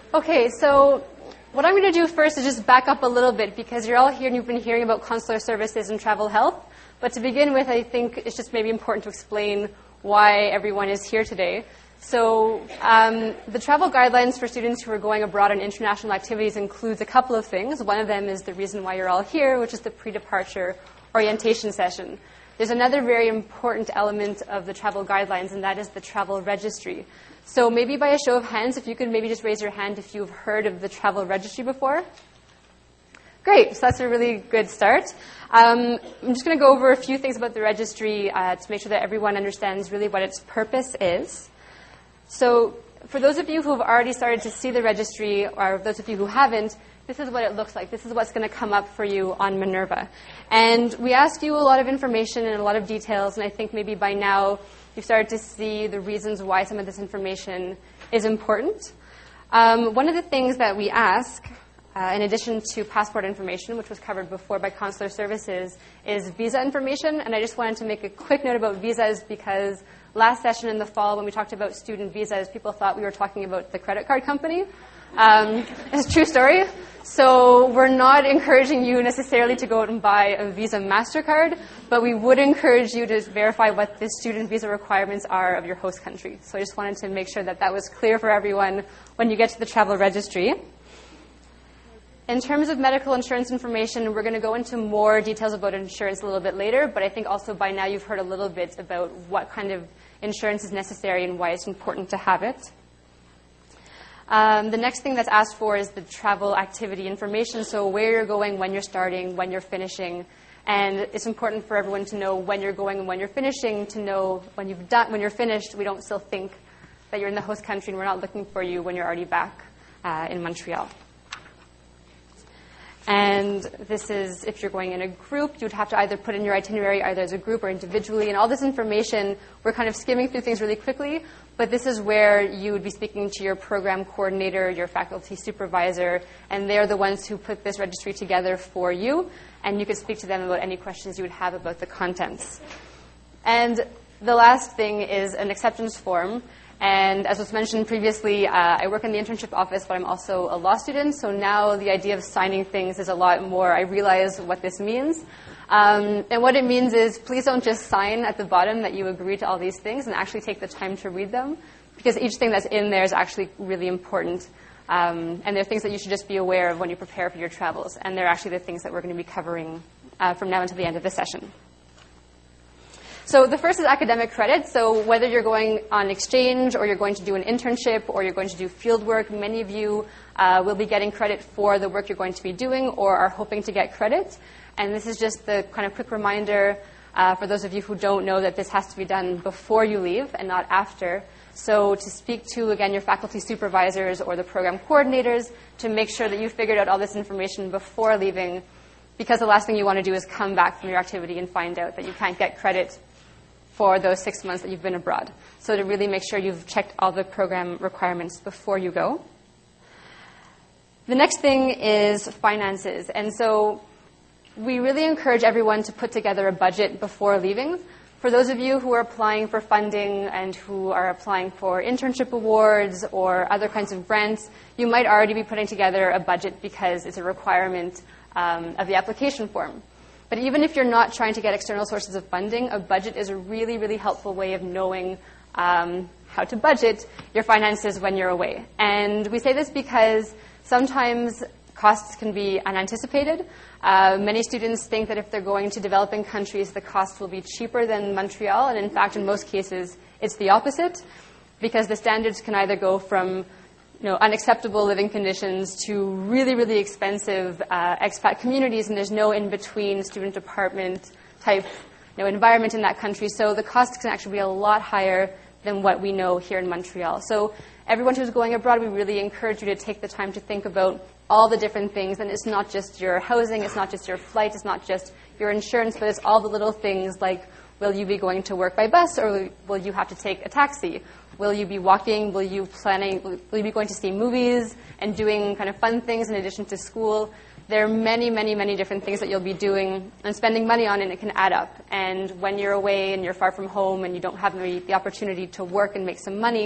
Okay, so what I'm going to do first is just back up a little bit because you're all here and you've been hearing about consular services and travel health. But to begin with, I think it's just maybe important to explain why everyone is here today. So the travel guidelines for students who are going abroad on international activities includes a couple of things. One of them is the reason why you're all here, which is the pre-departure orientation session. There's another very important element of the travel guidelines, and that is the travel registry. So maybe by a show of hands, if you could maybe just raise your hand if you've heard of the travel registry before. Great, so that's a really good start. I'm just going to go over a few things about the registry to make sure that everyone understands really what its purpose is. So for those of you who have already started to see the registry, or those of you who haven't, this is what it looks like. This is what's going to come up for you on Minerva. And we ask you a lot of information and a lot of details, and I think maybe by now you've started to see the reasons why some of this information is important. One of the things that we ask, in addition to passport information, which was covered before by consular services, is visa information. And I just wanted to make a quick note about visas because last session in the fall when we talked about student visas, people thought we were talking about the credit card company. It's a true story. So we're not encouraging you necessarily to go out and buy a Visa MasterCard, but we would encourage you to verify what the student visa requirements are of your host country. So I just wanted to make sure that that was clear for everyone when you get to the travel registry. In terms of medical insurance information, we're going to go into more details about insurance a little bit later, but I think also by now you've heard a little bit about what kind of insurance is necessary and why it's important to have it. The next thing that's asked for is the travel activity information, so where you're going, when you're starting, when you're finishing. And it's important for everyone to know when you're going and when you're finishing, to know when you're finished, we don't still think that you're in the host country and we're not looking for you when you're already back in Montreal. And this is, if you're going in a group, you'd have to either put in your itinerary either as a group or individually. And all this information, we're kind of skimming through things really quickly, but this is where you would be speaking to your program coordinator, your faculty supervisor, and they're the ones who put this registry together for you. And you could speak to them about any questions you would have about the contents. And the last thing is an acceptance form. And as was mentioned previously, I work in the internship office, but I'm also a law student. So now the idea of signing things is a lot more. I realize what this means. And what it means is please don't just sign at the bottom that you agree to all these things and actually take the time to read them, because each thing that's in there is actually really important. And they're things that you should just be aware of when you prepare for your travels. And they're actually the things that we're going to be covering from now until the end of the session. So the first is academic credit. So whether you're going on exchange or you're going to do an internship or you're going to do field work, many of you will be getting credit for the work you're going to be doing or are hoping to get credit. And this is just the kind of quick reminder for those of you who don't know that this has to be done before you leave and not after. So to speak to, again, your faculty supervisors or the program coordinators to make sure that you figured out all this information before leaving, because the last thing you want to do is come back from your activity and find out that you can't get credit for those 6 months that you've been abroad. So to really make sure you've checked all the program requirements before you go. The next thing is finances. And so we really encourage everyone to put together a budget before leaving. For those of you who are applying for funding and who are applying for internship awards or other kinds of grants, you might already be putting together a budget because it's a requirement of the application form. But even if you're not trying to get external sources of funding, a budget is a really, really helpful way of knowing how to budget your finances when you're away. And we say this because sometimes costs can be unanticipated. Many students think that if they're going to developing countries, the cost will be cheaper than Montreal. And in fact, in most cases, it's the opposite, because the standards can either go from unacceptable living conditions to really, really expensive expat communities, and there's no in-between student apartment type environment in that country. So the costs can actually be a lot higher than what we know here in Montreal. So everyone who's going abroad, we really encourage you to take the time to think about all the different things. And it's not just your housing, it's not just your flight, it's not just your insurance, but it's all the little things like, will you be going to work by bus, or will you have to take a taxi? Will you be walking? Will you be going to see movies and doing kind of fun things in addition to school? There are many, many, many different things that you'll be doing and spending money on, and it can add up. And when you're away and you're far from home and you don't have the opportunity to work and make some money,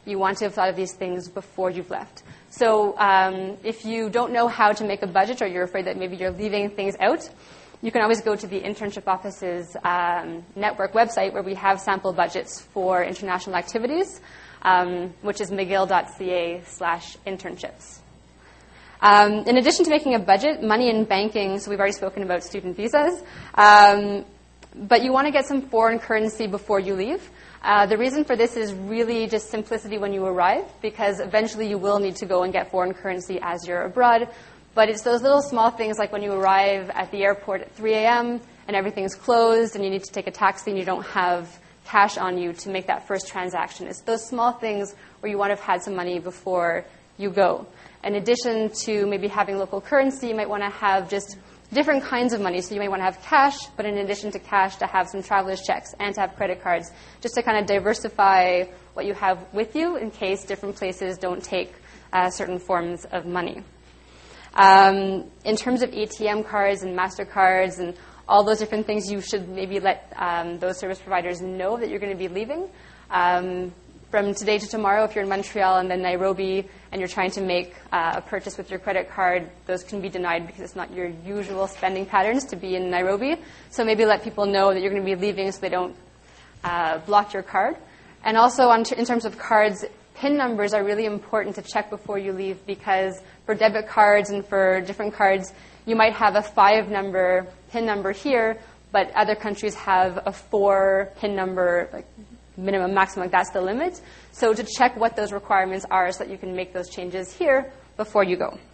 you want to have thought of these things before you've left. So if you don't know how to make a budget, or you're afraid that maybe you're leaving things out, you can always go to the Internship Office's network website, where we have sample budgets for international activities, which is mcgill.ca/internships. In addition to making a budget, money in banking, so we've already spoken about student visas, but you want to get some foreign currency before you leave. The reason for this is really just simplicity when you arrive, because eventually you will need to go and get foreign currency as you're abroad. But it's those little small things, like when you arrive at the airport at 3 a.m. and everything's closed and you need to take a taxi and you don't have cash on you to make that first transaction. It's those small things where you want to have had some money before you go. In addition to maybe having local currency, you might want to have just different kinds of money. So you may want to have cash, but in addition to cash, to have some traveler's checks and to have credit cards, just to kind of diversify what you have with you in case different places don't take certain forms of money. In terms of ATM cards and MasterCards and all those different things, you should maybe let those service providers know that you're going to be leaving. From today to tomorrow, if you're in Montreal and then Nairobi and you're trying to make a purchase with your credit card, those can be denied because it's not your usual spending patterns to be in Nairobi. So maybe let people know that you're going to be leaving so they don't block your card. And also in terms of cards, PIN numbers are really important to check before you leave, because for debit cards and for different cards, you might have a 5-number PIN number here, but other countries have a 4 PIN number, like minimum, maximum, like that's the limit. So to check what those requirements are so that you can make those changes here before you go.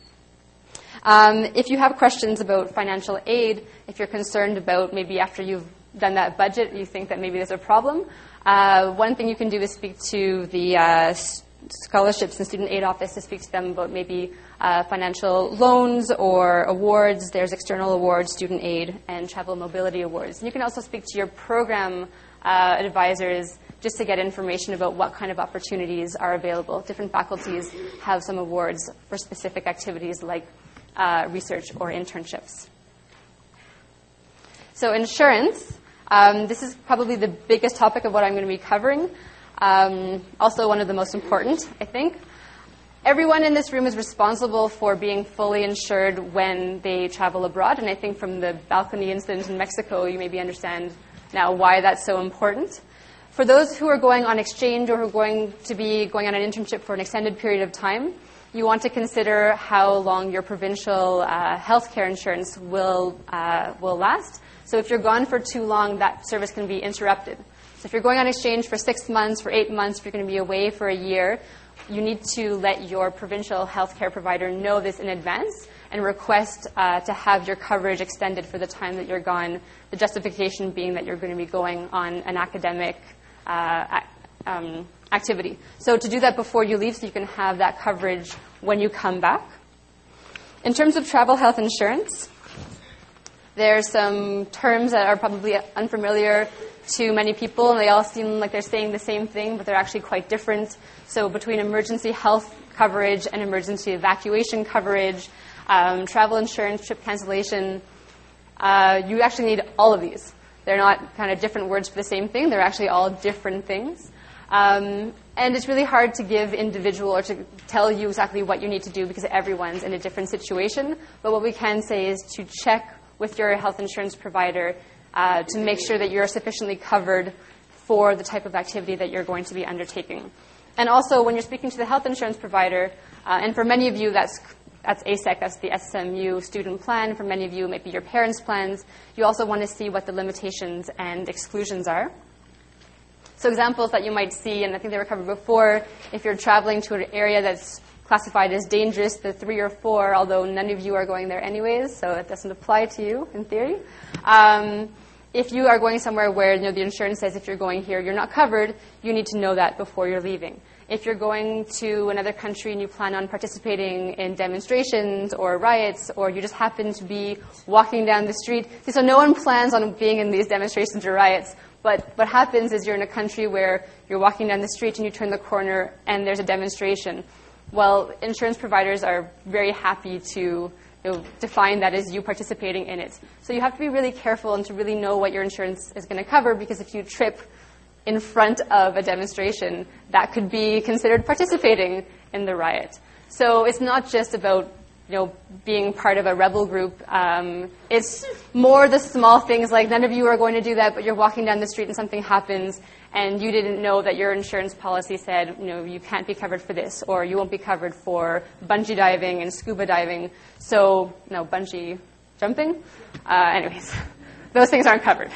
If you have questions about financial aid, if you're concerned about maybe after you've done that budget, you think that maybe there's a problem, one thing you can do is speak to the scholarships and student aid office to speak to them about maybe financial loans or awards. There's external awards, student aid, and travel mobility awards. And you can also speak to your program advisors just to get information about what kind of opportunities are available. Different faculties have some awards for specific activities like research or internships. So insurance, this is probably the biggest topic of what I'm going to be covering. Also one of the most important, I think. Everyone in this room is responsible for being fully insured when they travel abroad, and I think from the balcony incident in Mexico, you maybe understand now why that's so important. For those who are going on exchange or who are going to be going on an internship for an extended period of time, you want to consider how long your provincial health care insurance will last. So if you're gone for too long, that service can be interrupted. So if you're going on exchange for 6 months, for 8 months, if you're going to be away for a year, you need to let your provincial health care provider know this in advance and request to have your coverage extended for the time that you're gone, the justification being that you're going to be going on an academic activity. So to do that before you leave so you can have that coverage when you come back. In terms of travel health insurance, there are some terms that are probably unfamiliar to many people, and they all seem like they're saying the same thing, but they're actually quite different. So between emergency health coverage and emergency evacuation coverage, travel insurance, trip cancellation, you actually need all of these. They're not kind of different words for the same thing. They're actually all different things. And it's really hard to give individual or to tell you exactly what you need to do because everyone's in a different situation. But what we can say is to check with your health insurance provider to make sure that you're sufficiently covered for the type of activity that you're going to be undertaking. And also, when you're speaking to the health insurance provider, and for many of you that's ASEC, that's the SMU student plan. For many of you, it might be your parents' plans. You also want to see what the limitations and exclusions are. So examples that you might see, and I think they were covered before, if you're traveling to an area that's classified as dangerous, the 3 or 4, although none of you are going there anyways, so it doesn't apply to you in theory. If you are going somewhere where the insurance says if you're going here, you're not covered, you need to know that before you're leaving. If you're going to another country and you plan on participating in demonstrations or riots, or you just happen to be walking down the street, so no one plans on being in these demonstrations or riots, but what happens is you're in a country where you're walking down the street and you turn the corner and there's a demonstration. Well, insurance providers are very happy to define that as you participating in it. So you have to be really careful and to really know what your insurance is going to cover, because if you trip in front of a demonstration, that could be considered participating in the riot. So it's not just about being part of a rebel group. It's more the small things like none of you are going to do that, but you're walking down the street and something happens and you didn't know that your insurance policy said, you can't be covered for this, or you won't be covered for bungee diving and scuba diving. So, bungee jumping. Anyways, those things aren't covered.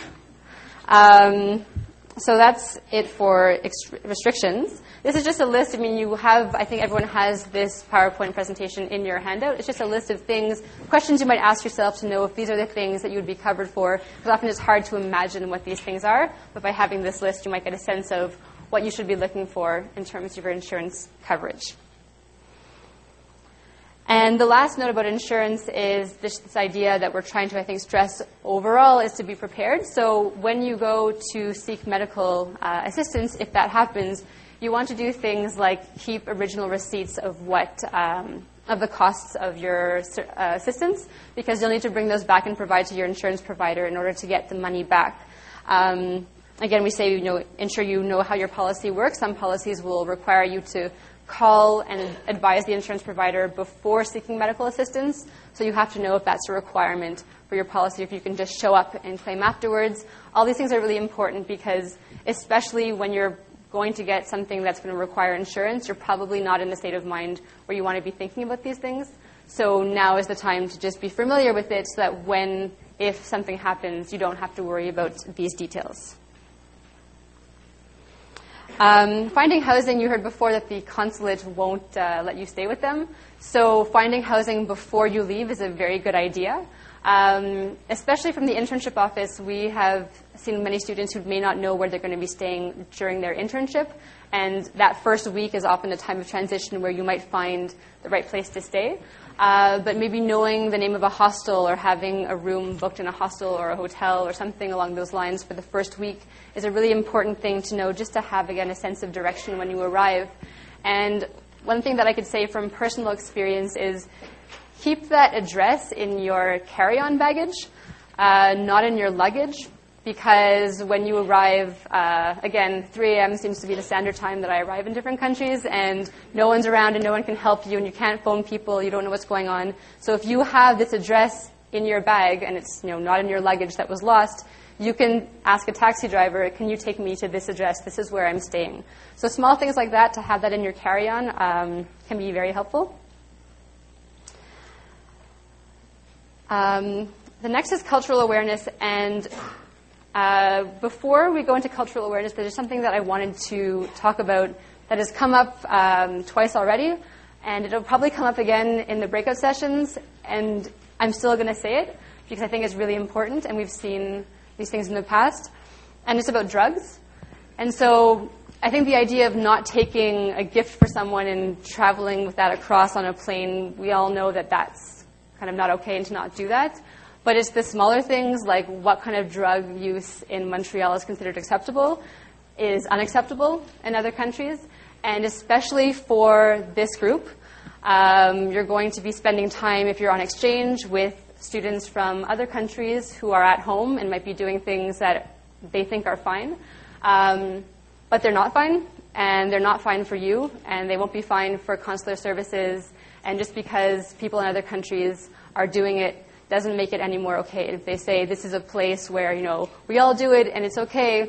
So that's it for restrictions. This is just a list. I think everyone has this PowerPoint presentation in your handout. It's just a list of things, questions you might ask yourself to know if these are the things that you would be covered for. Because often it's hard to imagine what these things are. But by having this list, you might get a sense of what you should be looking for in terms of your insurance coverage. And the last note about insurance is this idea that we're trying to, I think, stress overall is to be prepared. So when you go to seek medical assistance, if that happens, you want to do things like keep original receipts of of the costs of your assistance, because you'll need to bring those back and provide to your insurance provider in order to get the money back. Again, we say, ensure you know how your policy works. Some policies will require you to call and advise the insurance provider before seeking medical assistance. So you have to know if that's a requirement for your policy, if you can just show up and claim afterwards. All these things are really important because especially when you're going to get something that's going to require insurance, you're probably not in the state of mind where you want to be thinking about these things. So now is the time to just be familiar with it so that if something happens, you don't have to worry about these details. Finding housing, you heard before that the consulate won't let you stay with them. So finding housing before you leave is a very good idea. Especially from the internship office, we have seen many students who may not know where they're going to be staying during their internship. And that first week is often a time of transition where you might find the right place to stay. But maybe knowing the name of a hostel or having a room booked in a hostel or a hotel or something along those lines for the first week is a really important thing to know, just to have, again, a sense of direction when you arrive. And one thing that I could say from personal experience is keep that address in your carry-on baggage, not in your luggage, because when you arrive, again, 3 a.m. seems to be the standard time that I arrive in different countries, and no one's around and no one can help you, and you can't phone people, you don't know what's going on. So if you have this address in your bag and it's not in your luggage that was lost, you can ask a taxi driver, can you take me to this address? This is where I'm staying. So small things like that, to have that in your carry-on, can be very helpful. The next is cultural awareness, and before we go into cultural awareness, there's something that I wanted to talk about that has come up twice already, and it'll probably come up again in the breakout sessions, and I'm still going to say it because I think it's really important, and we've seen these things in the past, and it's about drugs. And so I think the idea of not taking a gift for someone and traveling with that across on a plane, we all know that that's kind of not okay and to not do that. But it's the smaller things, like what kind of drug use in Montreal is considered acceptable is unacceptable in other countries. And especially for this group, you're going to be spending time, if you're on exchange, with students from other countries who are at home and might be doing things that they think are fine. But they're not fine, and they're not fine for you, and they won't be fine for consular services. And just because people in other countries are doing it doesn't make it any more okay. If they say this is a place where, we all do it and it's okay,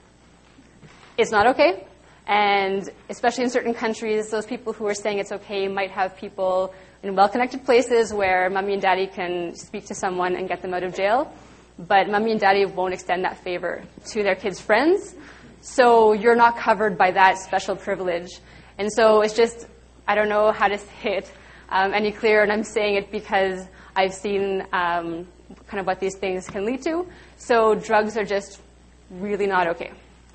it's not okay. And especially in certain countries, those people who are saying it's okay might have people in well-connected places where mommy and daddy can speak to someone and get them out of jail. But mommy and daddy won't extend that favor to their kids' friends. So you're not covered by that special privilege. And so it's just, I don't know how to say it any clearer, and I'm saying it because I've seen kind of what these things can lead to. So drugs are just really not okay.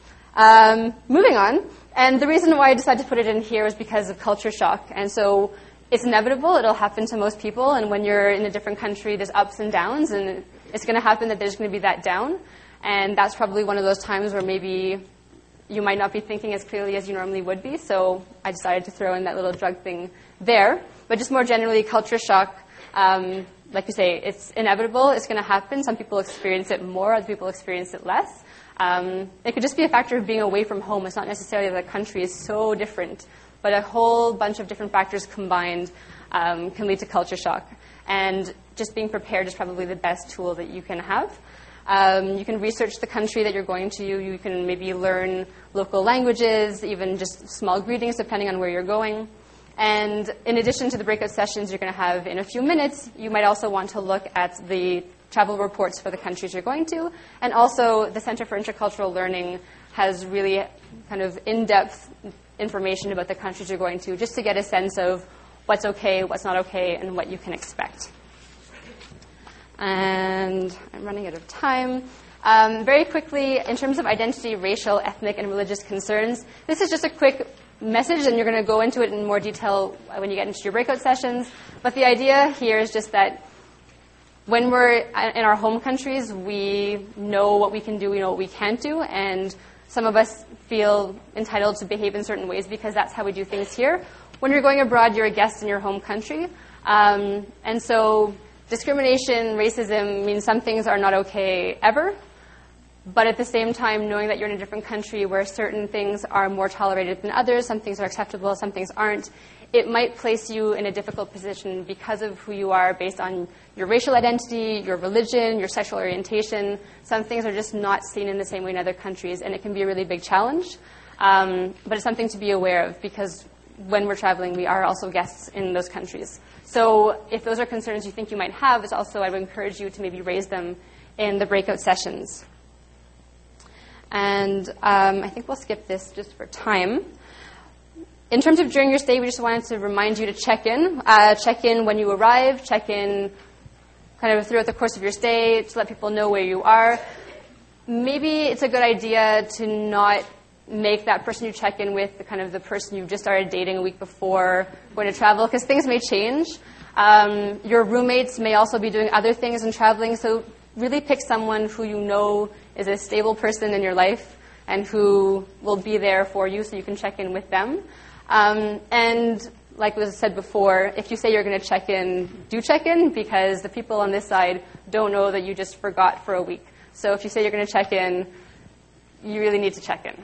Moving on, and the reason why I decided to put it in here is because of culture shock. And so it's inevitable. It'll happen to most people. And when you're in a different country, there's ups and downs. And it's going to happen that there's going to be that down. And that's probably one of those times where maybe you might not be thinking as clearly as you normally would be. So I decided to throw in that little drug thing there. But just more generally, culture shock, like you say, it's inevitable. It's going to happen. Some people experience it more. Other people experience it less. It could just be a factor of being away from home. It's not necessarily that the country is so different, but a whole bunch of different factors combined can lead to culture shock. And just being prepared is probably the best tool that you can have. You can research the country that you're going to. You can maybe learn local languages, even just small greetings depending on where you're going. And in addition to the breakout sessions you're going to have in a few minutes, you might also want to look at the travel reports for the countries you're going to. And also, the Center for Intercultural Learning has really kind of in-depth information about the countries you're going to, just to get a sense of what's okay, what's not okay, and what you can expect. And I'm running out of time. Very quickly, in terms of identity, racial, ethnic, and religious concerns, this is just a quick message, and you're going to go into it in more detail when you get into your breakout sessions. But the idea here is just that when we're in our home countries, we know what we can do, we know what we can't do, and some of us feel entitled to behave in certain ways because that's how we do things here. When you're going abroad, you're a guest in your home country. And so discrimination, racism means some things are not okay ever. But at the same time, knowing that you're in a different country where certain things are more tolerated than others, some things are acceptable, some things aren't, it might place you in a difficult position because of who you are based on your racial identity, your religion, your sexual orientation. Some things are just not seen in the same way in other countries, and it can be a really big challenge. But it's something to be aware of because when we're traveling, we are also guests in those countries. So if those are concerns you think you might have, it's also, I would encourage you to maybe raise them in the breakout sessions. And I think we'll skip this just for time. In terms of during your stay, we just wanted to remind you to check in. Check in when you arrive, check in kind of throughout the course of your stay to let people know where you are. Maybe it's a good idea to not make that person you check in with the person you just started dating a week before going to travel, because things may change. Your roommates may also be doing other things and traveling, so really pick someone who you know is a stable person in your life and who will be there for you so you can check in with them. And like was said before, if you say you're going to check in, do check in, because the people on this side don't know that you just forgot for a week. So if you say you're going to check in, you really need to check in.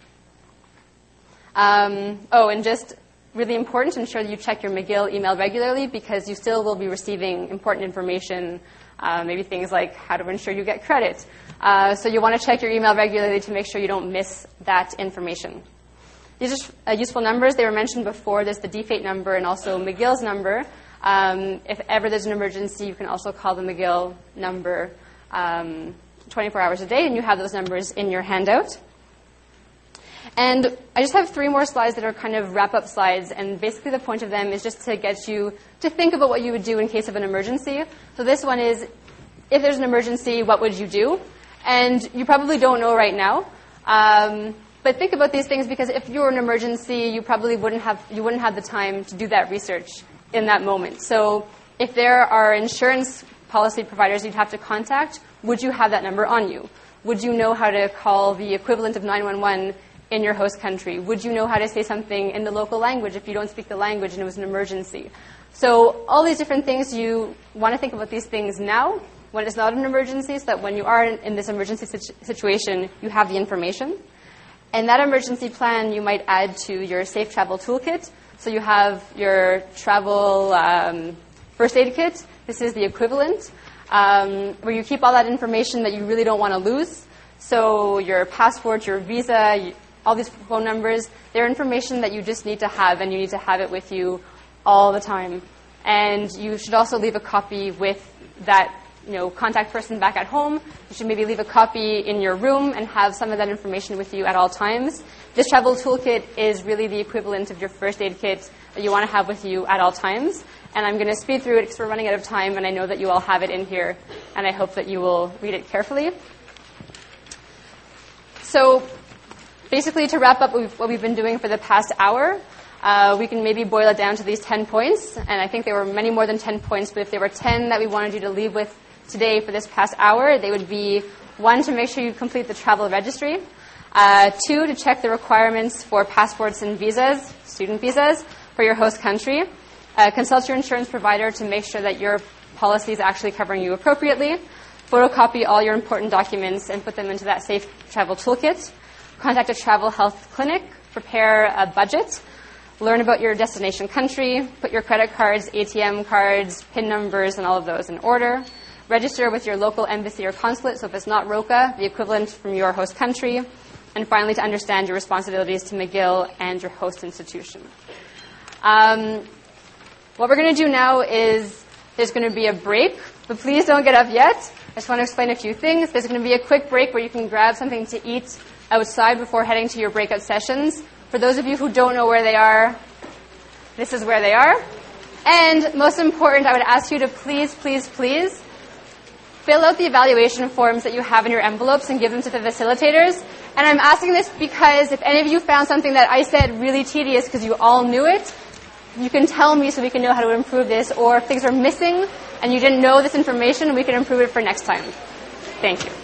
And just really important, ensure that you check your McGill email regularly, because you still will be receiving important information, maybe things like how to ensure you get credit. So you want to check your email regularly to make sure you don't miss that information. These are useful numbers. They were mentioned before. There's the DFATE number and also McGill's number. If ever there's an emergency, you can also call the McGill number 24 hours a day, and you have those numbers in your handout. And I just have 3 more slides that are kind of wrap-up slides, and basically the point of them is just to get you to think about what you would do in case of an emergency. So this one is, if there's an emergency, what would you do? And you probably don't know right now. But think about these things, because if you were in an emergency, you probably wouldn't have the time to do that research in that moment. So if there are insurance policy providers you'd have to contact, would you have that number on you? Would you know how to call the equivalent of 911 in your host country? Would you know how to say something in the local language if you don't speak the language and it was an emergency? So all these different things, you want to think about these things now when it's not an emergency, so that when you are in this emergency situation, you have the information. And that emergency plan you might add to your Safe Travel Toolkit. So you have your travel first aid kit. This is the equivalent, where you keep all that information that you really don't want to lose. So your passport, your visa, all these phone numbers, they're information that you just need to have, and you need to have it with you all the time. And you should also leave a copy with that contact person back at home. You should maybe leave a copy in your room and have some of that information with you at all times. This travel toolkit is really the equivalent of your first aid kit that you want to have with you at all times. And I'm going to speed through it because we're running out of time, and I know that you all have it in here, and I hope that you will read it carefully. So basically, to wrap up what we've been doing for the past hour, we can maybe boil it down to these 10 points. And I think there were many more than 10 points, but if there were 10 that we wanted you to leave with today for this past hour, they would be: 1, to make sure you complete the travel registry. 2, to check the requirements for passports and visas, student visas, for your host country. Consult your insurance provider to make sure that your policy is actually covering you appropriately. photocopy all your important documents and put them into that Safe Travel Toolkit. Contact a travel health clinic, prepare a budget, learn about your destination country, put your credit cards, ATM cards, PIN numbers, and all of those in order. Register with your local embassy or consulate, so if it's not ROCA, the equivalent from your host country. And finally, to understand your responsibilities to McGill and your host institution. What we're going to do now is there's going to be a break, but please don't get up yet. I just want to explain a few things. There's going to be a quick break where you can grab something to eat outside before heading to your breakout sessions. For those of you who don't know where they are, this is where they are. And most important, I would ask you to please, please, please fill out the evaluation forms that you have in your envelopes and give them to the facilitators. And I'm asking this because if any of you found something that I said really tedious because you all knew it, you can tell me so we can know how to improve this. Or if things are missing and you didn't know this information, we can improve it for next time. Thank you.